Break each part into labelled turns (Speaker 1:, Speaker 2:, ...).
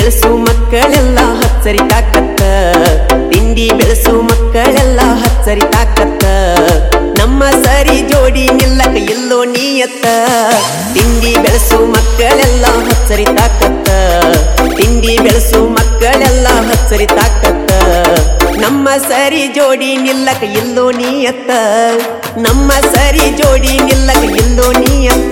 Speaker 1: ಬೆಳೆಸು ಮಕ್ಕಳೆಲ್ಲ ಹಚ್ಚರಿ ತಾಕತ್ತ ತಿಂಡಿ ಬೆಳೆಸು ಮಕ್ಕಳೆಲ್ಲ ಹಚ್ಚರಿ ತಾಕತ್ತ ನಮ್ಮ ಸರಿ ಜೋಡಿ ನಿಲ್ಲಕ ಇಲ್ಲೋ ನೀಯತ್ತ ತಿಂಡಿ ಬೆಳೆಸು ಮಕ್ಕಳೆಲ್ಲ ಹಚ್ಚರಿ ತಾಕತ್ತ ತಿಂಡಿ ಬೆಳೆಸು ಮಕ್ಕಳೆಲ್ಲ ಹಚ್ಚರಿ ತಾಕತ್ತ ನಮ್ಮ ಸರಿ ಜೋಡಿ ನಿಲ್ಲಕ ಇಲ್ಲೋ ನೀಯತ್ತ ನಮ್ಮ ಸರಿ ಜೋಡಿ ನಿಲ್ಲಕ ಇಲ್ಲೋ ನೀಯತ್ತ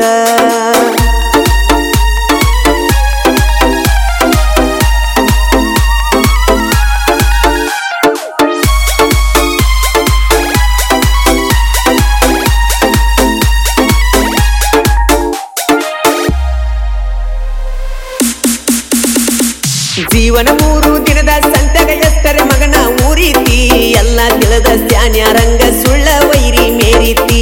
Speaker 1: ಜೀವನ 3 ದಿನದ ಸಂತ್ಯಾಗ ಎಷ್ಟರೆ ಮಗನ ಊರೀತಿ ಎಲ್ಲ ತಿಳಿದ ಧ್ಯಾನ್ಯಾರಂಗ ಸುಳ್ಳ ವೈರಿ ಮೇರೀತಿ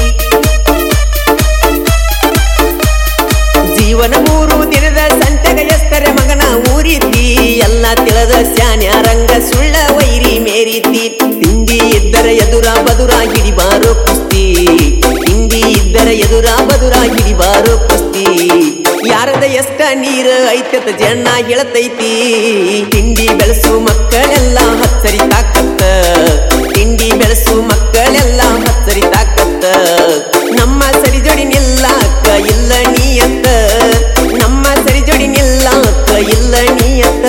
Speaker 1: ಜೀವನ 3 ದಿನದ ಸಂತ್ಯಾಗ ಎಷ್ಟರೆ ಮಗನ ಊರೀತಿ ಎಲ್ಲ ತಿಳಿದ ಧ್ಯಾನ್ಯಾರಂಗ ಸುಳ್ಳ ವೈರಿ ಮೇರೀತಿ ತಿಂಡಿ ಇದ್ದರ ಎದುರ ಬದುರ ಹಿಡಿಬಾರೋ ಕುಸ್ತಿ ತಿಂಡಿ ಇದ್ದರ ಎದುರ ಬದುರ ಹಿಡಿಬಾರೋ ಕುಸ್ತಿ ಯಾರದ ಎಷ್ಟ ನೀರ ಐತತ ಜನ ಹೇಳತೈತಿ ತಿಂಡಿ ಬೆಳೆಸು ಮಕ್ಕಳೆಲ್ಲ ಹಚ್ಚರಿ ತಾಕತ್ತ ತಿಂಡಿ ಬೆಳೆಸು ಮಕ್ಕಳೆಲ್ಲ ಹಚ್ಚರಿ ತಾಕತ್ತ ನಮ್ಮ ಸರಿ ಜೋಡಿ ನಿಲ್ಲಾಕ ಇಲ್ಲ ನೀಯತ್ತ ನಮ್ಮ ಸರಿ ಜೋಡಿ ನಿಲ್ಲಾಕ ಇಲ್ಲ ನೀಯತ್ತ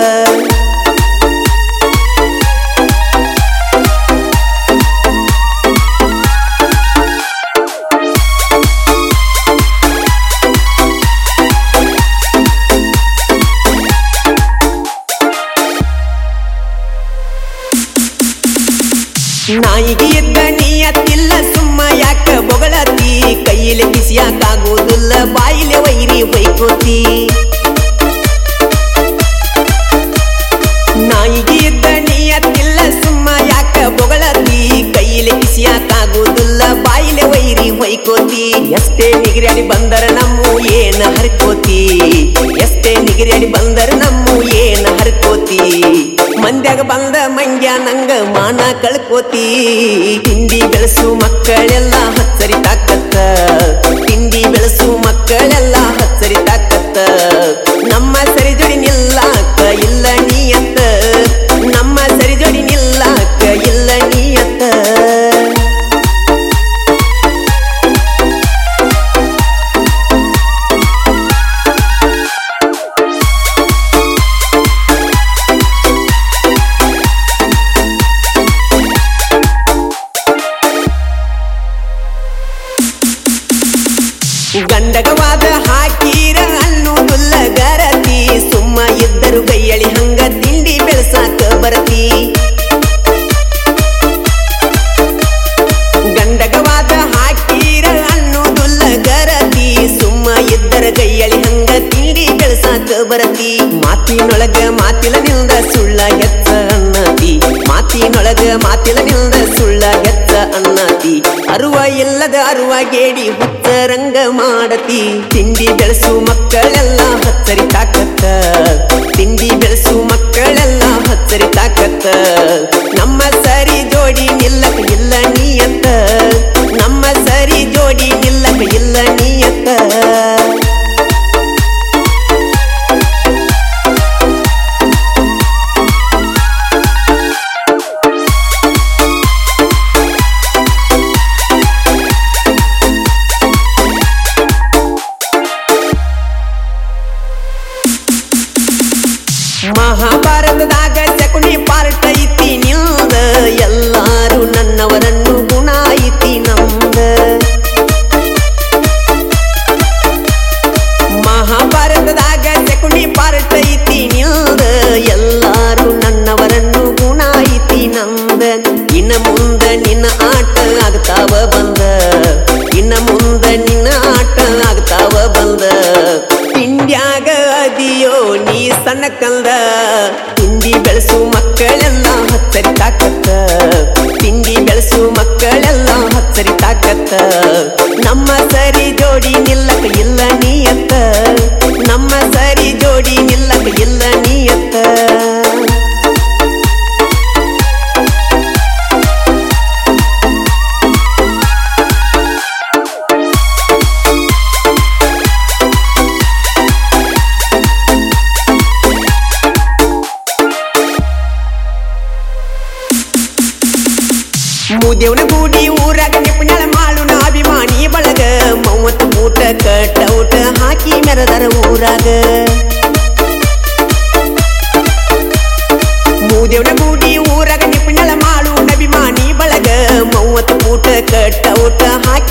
Speaker 1: ನಾಯಿಗೆ ಎದ್ದ ನೀಯತ್ತಿಲ್ಲ ಸುಮ್ಮ ಯಾಕ ಬೊಗಳತಿ ಕೈಯಲ್ಲಿ ಕಿಸಿಯಾಕಾಗೋದಿಲ್ಲ ಬಾಯಿಲೆ ವೈರಿ ಹೊಯ್ಕೋತಿ ನಾಯಿಗೆ ಎದ್ದ ನೀಯತ್ತಿಲ್ಲ ಸುಮ್ಮ ಯಾಕ ಬೊಗಳತಿ ಕೈಯಲ್ಲಿ ಕಿಸಿಯಾಕಾಗೋದಿಲ್ಲ ಬಾಯಿಲೆ ವೈರಿ ಹೊಯ್ಕೋತಿ ಎಷ್ಟೇ ನಿಗಿರ್ಯಾಡಿ ಬಂದರ ನಮ್ಮು ಏನ ಹರ್ಕೋತಿ ಎಷ್ಟೇ ನಿಗಿರ್ಯಾಡಿ ಬಂದರ ನಮ್ಮು ಏನ ಹರ್ಕೋತಿ ಮಂದ್ಯಾಗ ಬಂದ ಮಂಗ್ಯ ನಂಗ ಮಾನ ಕಳ್ಕೋತಿ ತಿಂಡಿ ಬೆಳೆಸು ಮಕ್ಕಳೆಲ್ಲ ಹಚ್ಚರಿ ತಾಕತ್ತ ತಿಂಡಿ ಬೆಳೆಸು ಮಕ್ಕಳೆಲ್ಲ ಹಚ್ಚರಿ ತಾಕತ್ತ ನಮ್ಮ ಸರಿ ಜೋಡಿ ನಿಲ್ಲಾಕ ಇಲ್ಲ ನೀಯತ್ತ ನಮ್ಮ ಸರಿ ಜೋಡಿ ನಿಲ್ಲಾಕ ಇಲ್ಲ ನೀಯತ್ತ ಗಂಡಗವಾದ ಹಾಕೀರ ಅನ್ನೋದುಲ್ಲ ಗರತಿ ಸುಮ್ಮ ಇದ್ದರು ಕೈಯಳಿ ಹಂಗ ತಿಂಡಿ ಬೆಳೆಸಾಕ ಬರತಿ ಗಂಡಗವಾದ ಹಾಕೀರ ಅನ್ನೋದುಲ್ಲ ಗರತಿ ಸುಮ್ಮ ಇದ್ದರ ಕೈಯಳಿ ಹಂಗ ತಿಂಡಿ ಬೆಳೆಸಾಕ ಬರತಿ ಮಾತಿನೊಳಗ ಮಾತಿಲ ನಿಲ್ದ ಸುಳ್ಳ ಹೆಚ್ಚ ಅನ್ನತಿ ಮಾತಿನೊಳಗ ಮಾತಿಲ ನಿಲ್ದ ಸುಳ್ಳ ಹೆಚ್ಚ ಅನ್ನತಿ ಅರುವ ಇಲ್ಲದ ಅರುವ ಗೇಡಿ ಹುಚ್ಚರಂಗ ಮಾಡತಿ ತಿಂಡಿ ಬೆಳೆಸು ಮಕ್ಕಳೆಲ್ಲ ಹಚ್ಚರಿ ತಾಕತ್ತ ತಿಂಡಿ ಬೆಳೆಸು ಮಕ್ಕಳೆಲ್ಲ ಹಚ್ಚರಿ ತಾಕತ್ತ ನಮ್ಮ ಸರಿ ಜೋಡಿ ನಿಲ್ಲಕ ಇಲ್ಲ ನೀಯತ್ತ ನಮ್ಮ ಸರಿ ಜೋಡಿ ನಿಲ್ಲಕ ಇಲ್ಲ ನೀಯತ್ತ ಮಹಾಭಾರತದಾಗ ಶಕುನಿ ಪಾರ್ಟ್ ಐತಿ ನಿಲ್ದ ಎಲ್ಲಾರು ನನ್ನವರನ್ನು ಗುಣ ಐತಿ ನಮ್ದ ಮಹಾಭಾರತದಾಗ ಶಕುನಿ ಪಾರ್ಟ್ ಐತಿ ನಿಲ್ದ ಎಲ್ಲಾರು ನನ್ನವರನ್ನು ಗುಣ ಐತಿ ನಮ್ದ ಇನ್ನ ಮುಂದ ನಿನ್ನ ಆಟ ಆಗ್ತಾವ ಬಂದ ಇನ್ನ ಮುಂದ ನಿನ್ನ ಆಟ ಆಗ್ತಾವ ಬಂದ ತಿಂಡ್ಯಾಗ ಅದಿಯೋ ನೀ ಸಣ್ಣ ಕಂದ ತಿಂಡಿ ಬೆಳೆಸು ಮಕ್ಕಳೆಲ್ಲ ಹಚ್ಚರಿ ತಾಕತ್ತ ತಿಂಡಿ ಬೆಳೆಸು ಮಕ್ಕಳೆಲ್ಲ ಹಚ್ಚರಿ ತಾಕತ್ತ ನಮ್ಮ ಸರಿ ಜೋಡಿ ನಿಲ್ಲಕ ಇಲ್ಲ ನೀಯತ್ತ ನಮ್ಮ ಸರಿ ಜೋಡಿ ನಿಲ್ಲಕ ಇಲ್ಲ ನೀಯತ್ತ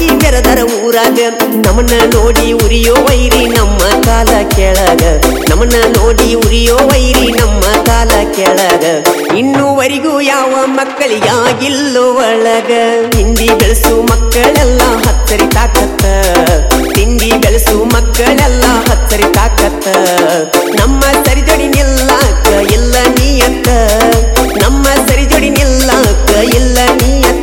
Speaker 1: ಬೆರದರ ಊರಾಗ ನಮ್ಮನ್ನ ನೋಡಿ ಉರಿಯೋ ವೈರಿ ನಮ್ಮ ಕಾಲ ಕೆಳಗ ನಮ್ಮನ್ನ ನೋಡಿ ಉರಿಯೋ ವೈರಿ ನಮ್ಮ ಕಾಲ ಕೆಳಗ ಇನ್ನೂವರೆಗೂ ಯಾವ ಮಕ್ಕಳಿಗಾಗಿಲ್ಲೋ ಒಳಗ ತಿಂಡಿ ಬೆಳೆಸು ಮಕ್ಕಳೆಲ್ಲ ಹತ್ತರಿ ತಾಕತ್ತ ತಿಂಡಿ ಬೆಳೆಸು ಮಕ್ಕಳೆಲ್ಲ ಹತ್ತರಿ ತಾಕತ್ತ ನಮ್ಮ ಸರಿಜೋಡಿ ನಿಲ್ಲಾಕ ಇಲ್ಲ ನೀಯತ್ತ ನಮ್ಮ ಸರಿಜೋಡಿ ನಿಲ್ಲಾಕ ಇಲ್ಲ ನೀಯತ್ತ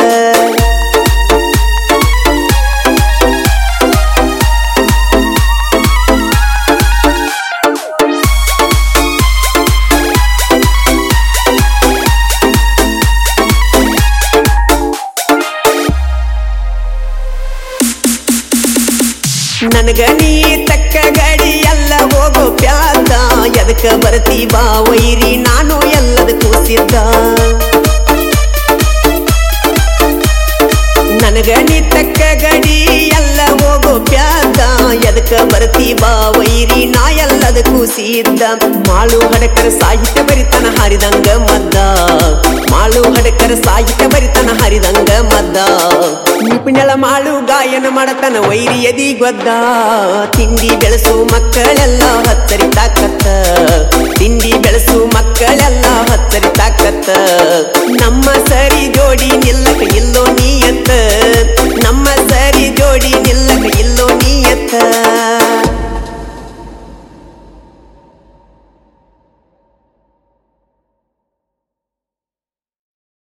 Speaker 1: ನನಗ ನೀ ತಕ್ಕ ಗಾಡಿ ಎಲ್ಲ ಹೋಗೋ ಪ್ಯಾದ ಎದಕ್ಕ ಬರ್ತಿ ಬಾ ವೈರಿ ನಾನು ಎಲ್ಲದ ಕೂಸಿದ್ದ ನನಗ ನೀ ತಕ್ಕ ಗಾಡಿ ಎಲ್ಲ ಹೋಗೋ ಪ್ಯಾದ ಎದಕ್ಕ ಬರ್ತಿ ಬಾ ವೈರಿ ನಾ ಎಲ್ಲದ ಕೂಸಿದ್ದ ಮಾಳು ಹಡಕರ ಸಾಹಿತ್ಯ ಬರಿತನ ಹರಿದಂಗ ಮದ್ದ ಮಾಳು ಹಡಕರ ಸಾಹಿತ್ಯ ಬರಿತನ ಹರಿದಂಗ ಮದ್ದ ನಿಪುಣಳ ಮಾಳು ಗಾಯನ ಮಾಡತನ ವೈರಿ ಎದಿ ಗೊದ್ದ ತಿಂಡಿ ಬೆಳೆಸು ಮಕ್ಕಳೆಲ್ಲ ಹತ್ತರಿ ತಾಕತ್ತ